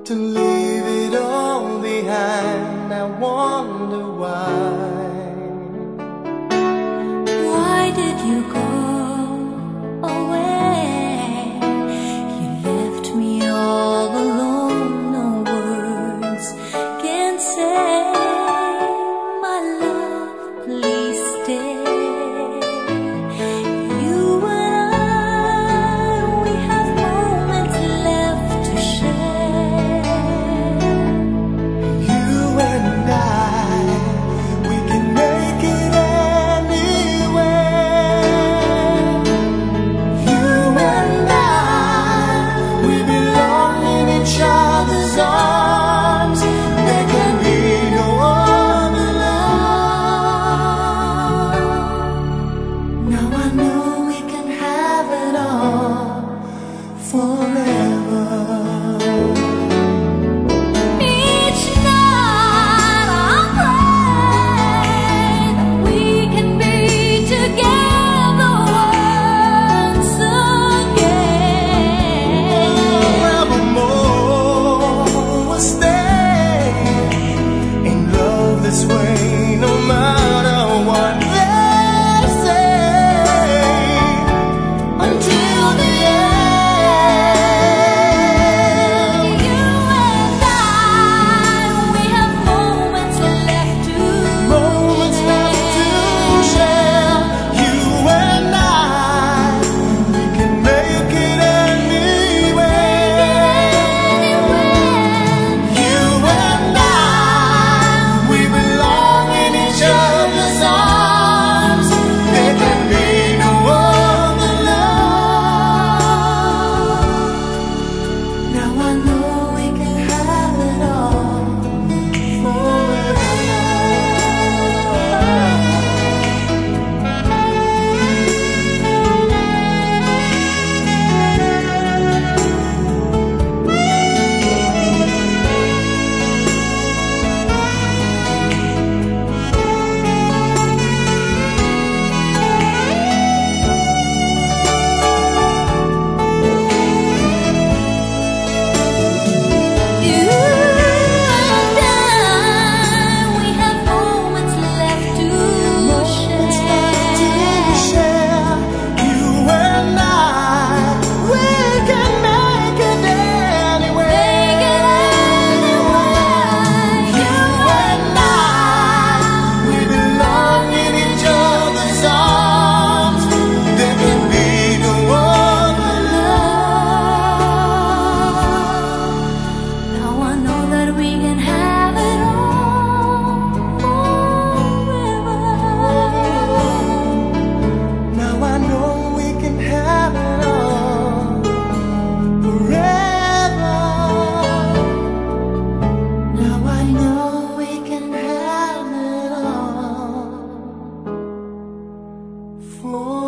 to leave it all behind. I wonder why. Why did you go away? You left me all alone, no words can say. My love, please stay. This way, no matter what they say, until the end. You and I, we have moments left to share. You and I, we can make it anywhere. You and I, we belong in each other's arms. There can be no other love. Now I know we can have it all for